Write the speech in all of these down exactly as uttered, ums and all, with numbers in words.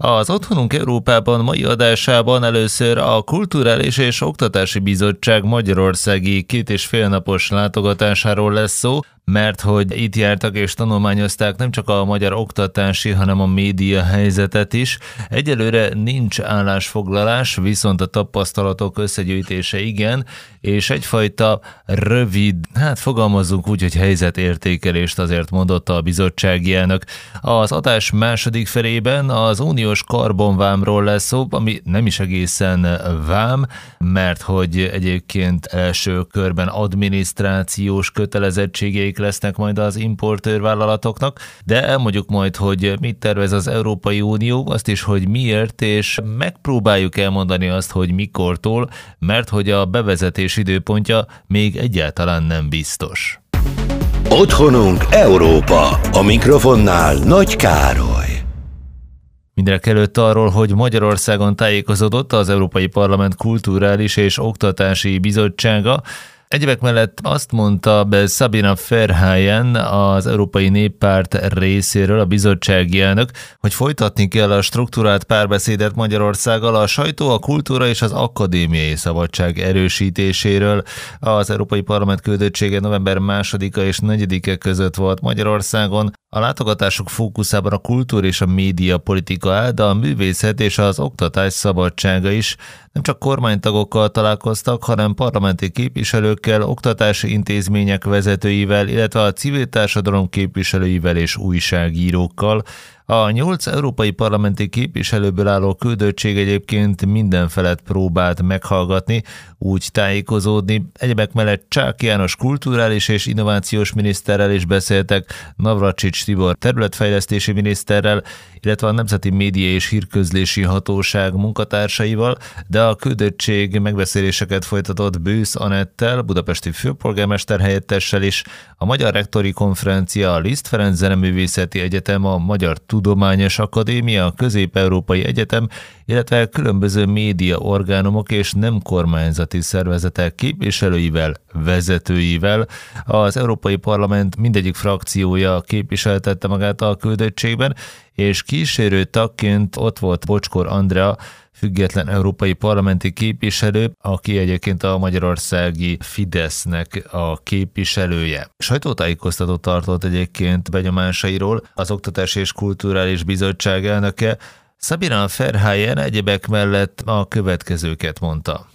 Az Otthonunk Európában mai adásában először a Kulturális és Oktatási Bizottság magyarországi két és fél napos látogatásáról lesz szó, mert hogy itt jártak és tanulmányozták nem csak a magyar oktatási, hanem a média helyzetet is. Egyelőre nincs állásfoglalás, viszont a tapasztalatok összegyűjtése igen, és egyfajta rövid, hát fogalmazzunk úgy, hogy helyzetértékelést azért mondotta a bizottsági elnök. Az adás második felében az uniós karbonvámról lesz szó, ami nem is egészen vám, mert hogy egyébként első körben adminisztrációs kötelezettségeik lesznek majd az importőrvállalatoknak, de elmondjuk majd, hogy mit tervez az Európai Unió, azt is, hogy miért, és megpróbáljuk elmondani azt, hogy mikortól, mert hogy a bevezetés időpontja még egyáltalán nem biztos. Otthonunk Európa. A mikrofonnál Nagy Károly. Mindenekelőtt arról, hogy Magyarországon tájékozódott az Európai Parlament Kulturális és Oktatási Bizottsága. Egyebek mellett azt mondta be Sabina Verheyen, az Európai Néppárt részéről a bizottsági elnök, hogy folytatni kell a strukturált párbeszédet Magyarországgal a sajtó, a kultúra és az akadémiai szabadság erősítéséről. Az Európai Parlament küldöttsége november másodika és negyedike között volt Magyarországon. A látogatások fókuszában a kultúra és a média politika áll, de a művészet és az oktatás szabadsága is. Nem csak kormánytagokkal találkoztak, hanem parlamenti képviselőkkel, oktatási intézmények vezetőivel, illetve a civil társadalom képviselőivel és újságírókkal. A nyolc európai parlamenti képviselőből álló küldöttség egyébként mindenfelet próbált meghallgatni, úgy tájékozódni. Egyebek mellett Csák János kulturális és innovációs miniszterrel is beszéltek, Navracsics Tibor területfejlesztési miniszterrel, illetve a Nemzeti Média és Hírközlési Hatóság munkatársaival, de a küldöttség megbeszéléseket folytatott Bősz Anettel, budapesti főpolgármester helyettessel is, a Magyar Rektori Konferencia, a Liszt Ferenc Zeneművészeti Egyetem, a Magyar Tudományos Akadémia, a Közép-Európai Egyetem, illetve különböző média orgánumok és nem kormányzati szervezetek képviselőivel, vezetőivel. Az Európai Parlament mindegyik frakciója képviseltette magát a küldöttségben, és kísérő tagként ott volt Bocskor Andrea, független európai parlamenti képviselő, aki egyébként a magyarországi Fidesznek a képviselője. Sajtótájékoztatót tartott egyébként benyomásairól az Oktatási és Kulturális Bizottság elnöke. Sabina Verheyen egyebek mellett a következőket mondta.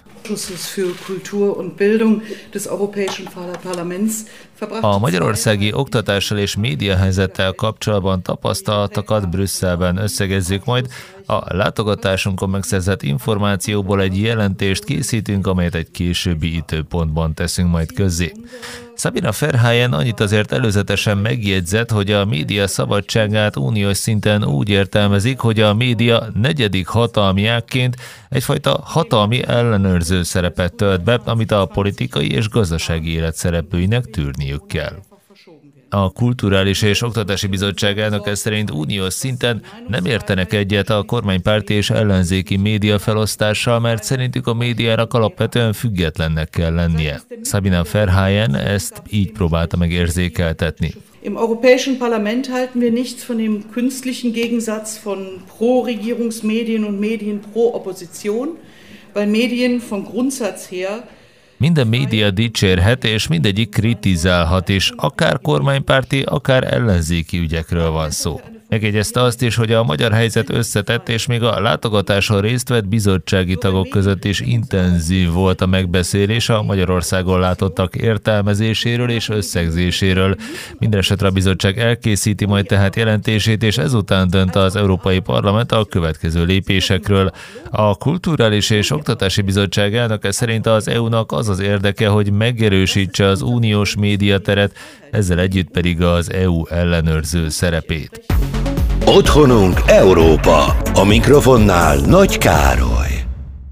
A magyarországi oktatással és médiahelyzettel kapcsolatban tapasztalatokat Brüsszelben összegezzük majd. A látogatásunkon megszerzett információból egy jelentést készítünk, amelyet egy későbbi időpontban teszünk majd közzé. Sabina Verheyen annyit azért előzetesen megjegyzett, hogy a média szabadságát uniós szinten úgy értelmezik, hogy a média negyedik hatalmi ágként egyfajta hatalmi ellenőrző szerepet tölt be, amit a politikai és gazdasági élet szereplőinek tűrniük kell. A Kulturális és Oktatási Bizottság elnöke szerint uniós szinten nem értenek egyet a kormánypárti és ellenzéki média felosztással, mert szerintük a médiának alapvetően függetlennek kell lennie. Sabina Verheyen ezt így próbálta meg érzékeltetni. Im Europäischen Parlament halten wir nichts von dem künstlichen Gegensatz von Pro-Regierungsmedien und Medien pro-Opposition, weil Medien von Grundsatz her. Minden média dicsérhet, és mindegyik kritizálhat is, akár kormánypárti, akár ellenzéki ügyekről van szó. Megjegyezte azt is, hogy a magyar helyzet összetett, és még a látogatáson részt vett bizottsági tagok között is intenzív volt a megbeszélés a Magyarországon látottak értelmezéséről és összegzéséről. Mindenesetre a bizottság elkészíti majd tehát jelentését, és ezután dönt az Európai Parlament a következő lépésekről. A Kulturális és Oktatási Bizottság elnöke szerint az é u-nak az az érdeke, hogy megerősítse az uniós médiateret, ezzel együtt pedig az é u ellenőrző szerepét. Otthonunk Európa. A mikrofonnál Nagy Károly.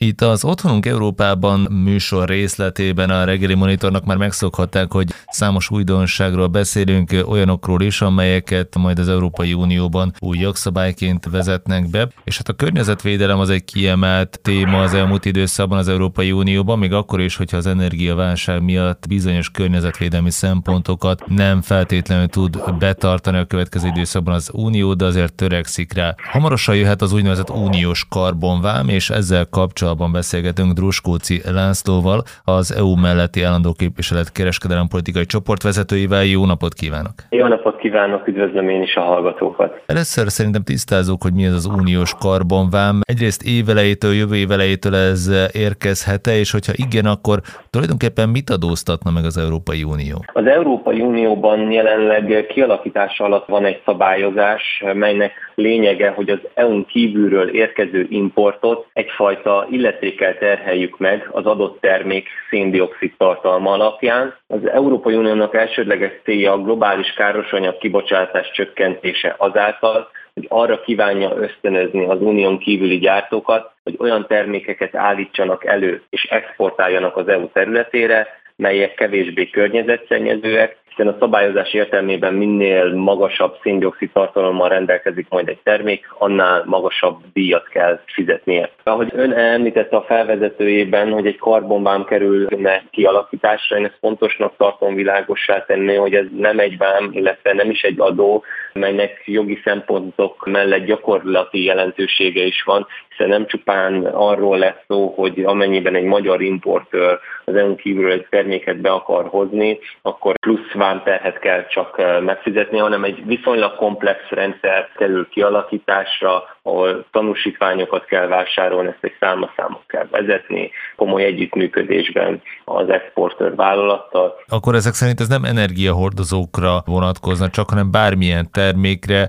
Itt az Otthonunk Európában műsor részletében a Reggeli Monitornak már megszokhatták, hogy számos újdonságról beszélünk, olyanokról is, amelyeket majd az Európai Unióban új jogszabályként vezetnek be, és hát a környezetvédelem az egy kiemelt téma az elmúlt időszakban az Európai Unióban, még akkor is, hogyha az energiaválság miatt bizonyos környezetvédelmi szempontokat nem feltétlenül tud betartani a következő időszakban az Unió, de azért törekszik rá. Hamarosan jöhet az úgynevezett uniós karbonvám, és ezzel kapcsolatban beszélgetünk Druskóci Lászlóval, az é u melletti állandó képviselet kereskedelempolitikai csoportvezetőivel. Jó napot kívánok! Jó napot kívánok, üdvözlöm én is a hallgatókat! Először szerintem tisztázzuk, hogy mi ez az uniós karbonvám. Egyrészt évelejétől, jövő évelejétől ez érkezhet-e, és hogyha igen, akkor tulajdonképpen mit adóztatna meg az Európai Unió? Az Európai Unióban jelenleg kialakítása alatt van egy szabályozás, melynek lényege, hogy az é u-n kívülről érkező importot egyfajta illetékkel terheljük meg az adott termék szén-dioxid tartalma alapján. Az Európai Uniónak elsődleges célja a globális károsanyag kibocsátás csökkentése azáltal, hogy arra kívánja ösztönözni az unión kívüli gyártókat, hogy olyan termékeket állítsanak elő és exportáljanak az é u területére, melyek kevésbé környezetszennyezőek, hiszen a szabályozás értelmében minél magasabb szén-dioxid tartalommal rendelkezik majd egy termék, annál magasabb díjat kell fizetnie. Ahogy ön említette a felvezetőjében, hogy egy karbonvám kerülne kialakításra, én ezt fontosnak tartom világossá tenni, hogy ez nem egy vám, illetve nem is egy adó, melynek jogi szempontok mellett gyakorlati jelentősége is van, hiszen nem csupán arról lesz szó, hogy amennyiben egy magyar importőr az é u-n kívülről egy terméket be akar hozni, akkor plusz vámterhet kell csak megfizetni, hanem egy viszonylag komplex rendszer kerül kialakításra, ahol tanúsítványokat kell vásárolni, ezt egy számlaszámot kell vezetni, komoly együttműködésben az exportőr vállalattal. Akkor ezek szerint ez nem energiahordozókra vonatkozna, csak hanem bármilyen termékre,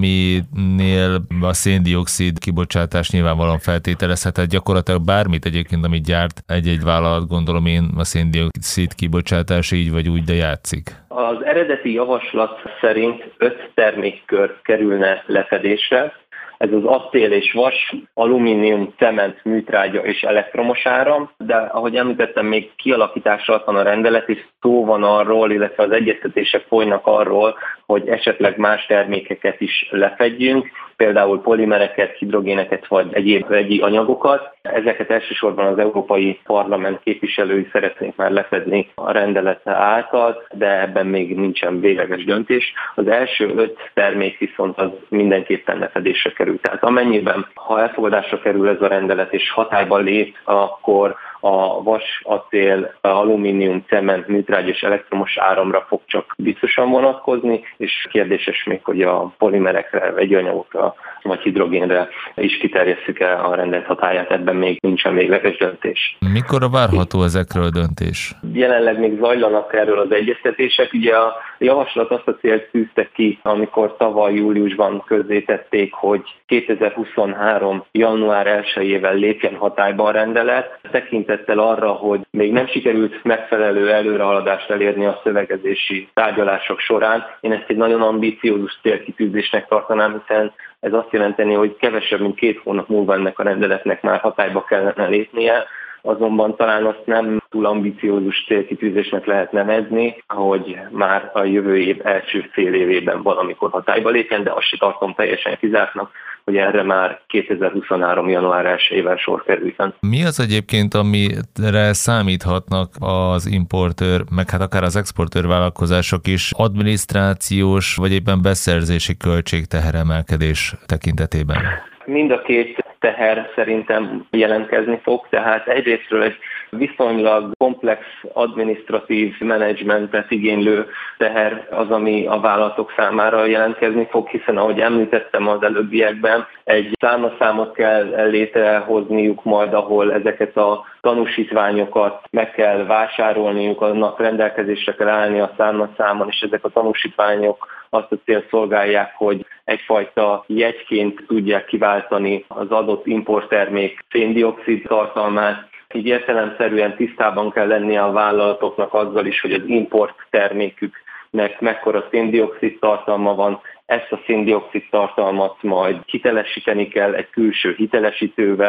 aminél a szén-dioxid kibocsátás nyilvánvalóan feltételezhetett, gyakorlatilag bármit egyébként, amit gyárt egy-egy vállalat, gondolom én, a szén-dioxid kibocsátás így vagy úgy, de játszik. Az eredeti javaslat szerint öt termékkör kerülne lefedésre. Ez az acél és vas, alumínium, cement, műtrágya és elektromos áram, de ahogy említettem, még kialakítás alatt van a rendelet, és szó van arról, illetve az egyeztetések folynak arról, hogy esetleg más termékeket is lefedjünk, például polimereket, hidrogéneket vagy egyéb vegyi anyagokat. Ezeket elsősorban az Európai Parlament képviselői szeretnék már lefedni a rendelet által, de ebben még nincsen végleges döntés. Az első öt termék viszont az mindenképpen lefedésre kerül. Tehát amennyiben, ha elfogadásra kerül ez a rendelet és hatályba lép, akkor a vas, acél, alumínium, cement, műtrágy és elektromos áramra fog csak biztosan vonatkozni, és kérdéses még, hogy a polimerekre, vegyi anyagokra vagy hidrogénre is kiterjesszük el a rendelet hatályát, ebben még nincsen végleges döntés. Mikorra várható ezekről a döntés? Jelenleg még zajlanak erről az egyeztetések. Ugye a javaslat azt a célt tűzte ki, amikor tavaly júliusban közzétették, hogy kétezer-huszonhárom. január elsejével lépjen hatályba a rendelet. Tekintettel arra, hogy még nem sikerült megfelelő előrehaladást elérni a szövegezési tárgyalások során, én ezt egy nagyon ambiciózus célkitűzésnek tartanám, hiszen ez azt jelenteni, hogy kevesebb, mint két hónap múlva ennek a rendeletnek már hatályba kellene lépnie, azonban talán azt nem túl ambiciózus célkitűzésnek lehet nevezni, hogy már a jövő év első fél évében valamikor hatályba lépjen, de azt se tartom teljesen kizártnak, hogy erre már kétezer-huszonhárom. január elsejével sor kerüljön. Mi az egyébként, amire számíthatnak az importőr, meg hát akár az exportőr vállalkozások is adminisztrációs vagy éppen beszerzési költségteheremelkedés tekintetében? Mind a két teher szerintem jelentkezni fog, tehát egyrésztről egy viszonylag komplex adminisztratív menedzsmentet igénylő teher az, ami a vállalatok számára jelentkezni fog, hiszen ahogy említettem az előbbiekben, egy számlaszámot kell létrehozniuk majd, ahol ezeket a tanúsítványokat meg kell vásárolniuk, annak rendelkezésre kell állni a számlaszámon, és ezek a tanúsítványok azt a célt szolgálják, hogy egyfajta jegyként tudják kiváltani az adott importtermék szén-dioxid tartalmát. Így értelemszerűen tisztában kell lennie a vállalatoknak azzal is, hogy az import terméküknek mekkora szén-dioxid tartalma van. Ezt a szén-dioxid tartalmat majd hitelesíteni kell egy külső hitelesítővel,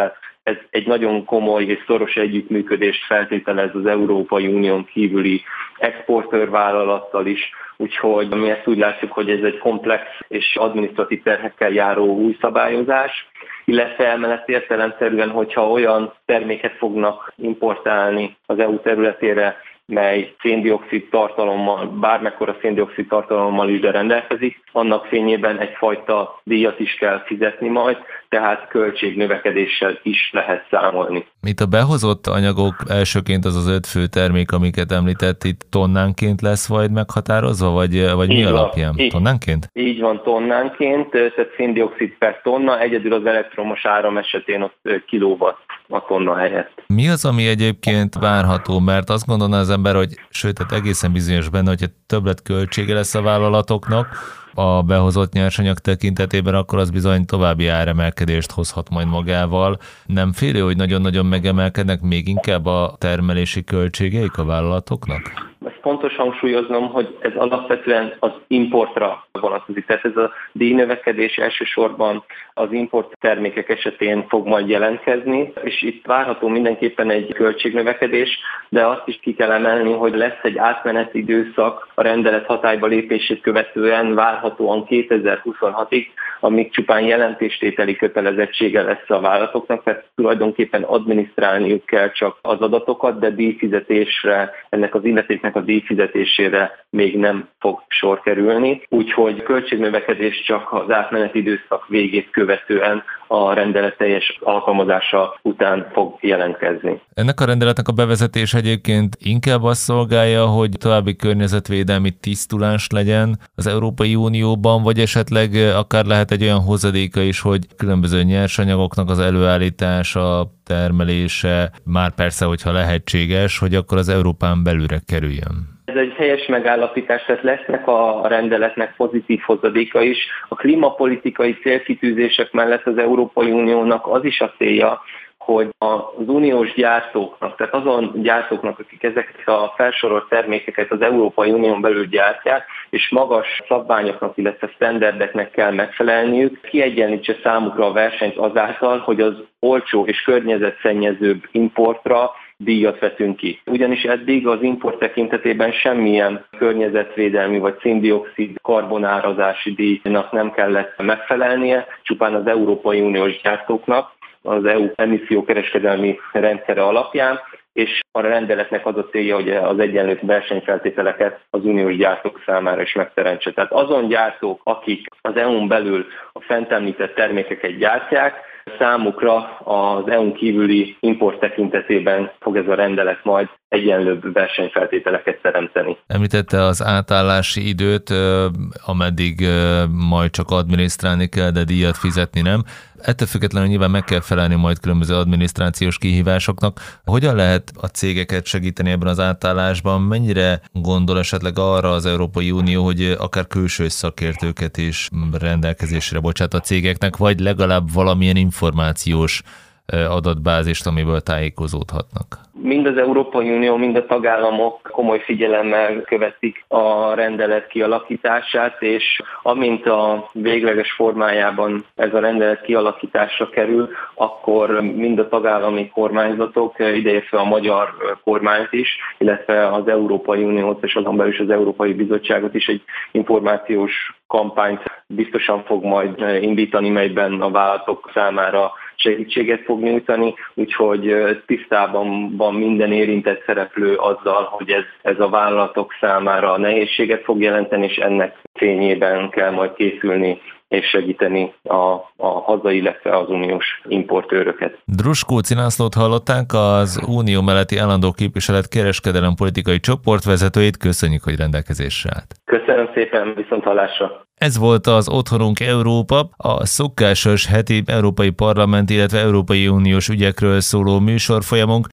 ez egy nagyon komoly és szoros együttműködést feltételez az Európai Unión kívüli exportőrvállalattal is, úgyhogy mi ezt úgy látjuk, hogy ez egy komplex és adminisztratív terhekkel járó új szabályozás, illetve emellett értelemszerűen, hogyha olyan terméket fognak importálni az é u területére, mely széndioxid tartalommal, bármekkora széndioxid tartalommal is rendelkezik, annak fényében egyfajta díjat is kell fizetni majd, tehát költségnövekedéssel is lehet számolni. Itt a behozott anyagok elsőként az az öt fő termék, amiket említett, itt tonnánként lesz majd meghatározva, vagy, vagy mi van, alapján? Így, tonnánként? Így van, tonnánként, tehát széndioxid per tonna, egyedül az elektromos áram esetén ott kilowatt a tonna helyett. Mi az, ami egyébként várható? Mert azt gondolná az ember, hogy sőt, tehát egészen bizonyos benne, hogyha többletköltsége lesz a vállalatoknak a behozott nyersanyag tekintetében, akkor az bizony további áremelkedést hozhat majd magával. Nem félő, hogy nagyon-nagyon megemelkednek még inkább a termelési költségeik a vállalatoknak? Ezt fontos hangsúlyoznom, hogy ez alapvetően az importra vonatkozik. Tehát ez a díjnövekedés elsősorban az import termékek esetén fog majd jelentkezni, és itt várható mindenképpen egy költségnövekedés, de azt is ki kell emelni, hogy lesz egy átmeneti időszak a rendelet hatályba lépését követően várhatóan kétezer-huszonhatig, amíg csupán jelentéstételi kötelezettsége lesz a vállalatoknak, tehát tulajdonképpen adminisztrálniuk kell csak az adatokat, de díjfizetésre, ennek az illetéknek a díjfizetésére még nem fog sor kerülni. Úgyhogy költségnövekedés csak az átmeneti időszak végét követően a rendelet teljes alkalmazása után fog jelentkezni. Ennek a rendeletnek a bevezetés egyébként inkább azt szolgálja, hogy további környezetvédelmi tisztulás legyen az Európai Unióban, vagy esetleg akár lehet egy olyan hozadéka is, hogy különböző nyersanyagoknak az előállítása, termelése, már persze, hogyha lehetséges, hogy akkor az Európán belülre kerüljön. Ez egy helyes megállapítás, tehát lesznek a rendeletnek pozitív hozadéka is. A klímapolitikai célkitűzések mellett az Európai Uniónak az is a célja, hogy az uniós gyártóknak, tehát azon gyártóknak, akik ezeket a felsorolt termékeket az Európai Unión belül gyártják, és magas szabványoknak, illetve sztenderdeknek kell megfelelniük, kiegyenlítse számukra a versenyt azáltal, hogy az olcsó és környezetszennyezőbb importra díjat vetünk ki. Ugyanis eddig az import tekintetében semmilyen környezetvédelmi vagy széndioxid karbonárazási díjnak nem kellett megfelelnie, csupán az Európai Uniós gyártóknak, az é u emissziókereskedelmi rendszere alapján, és a rendeletnek az a célja, hogy az egyenlő versenyfeltételeket az uniós gyártók számára is megteremtse. Tehát azon gyártók, akik az é u-n belül a fent említett termékeket gyártják, számukra az é u-n kívüli import tekintetében fog ez a rendelet majd egyenlőbb versenyfeltételeket teremteni. Említette az átállási időt, ameddig majd csak adminisztrálni kell, de díjat fizetni nem. Ettől függetlenül nyilván meg kell felelni majd különböző adminisztrációs kihívásoknak. Hogyan lehet a cégeket segíteni ebben az átállásban? Mennyire gondol esetleg arra az Európai Unió, hogy akár külső szakértőket is rendelkezésre bocsát a cégeknek, vagy legalább valamilyen információs adatbázist, amiből tájékozódhatnak? Mind az Európai Unió, mind a tagállamok komoly figyelemmel követik a rendelet kialakítását, és amint a végleges formájában ez a rendelet kialakításra kerül, akkor mind a tagállami kormányzatok, ideértve a magyar kormányt is, illetve az Európai Uniót és azon belül is az Európai Bizottságot is egy információs kampányt biztosan fog majd indítani, melyben a vállalatok számára segítséget fog nyújtani, úgyhogy tisztában van minden érintett szereplő azzal, hogy ez, ez a vállalatok számára nehézséget fog jelenteni, és ennek fényében kell majd készülni és segíteni a, a hazai, illetve az uniós importőröket. Druskóci Lászlót hallották, az Unió melletti állandó képviselet kereskedelem politikai csoportvezetőjét. Köszönjük, hogy rendelkezésre állt. Köszönöm szépen, viszont hallásra. Ez volt az Otthonunk Európa, a szokásos heti Európai Parlament, illetve Európai Uniós ügyekről szóló műsorfolyamunk.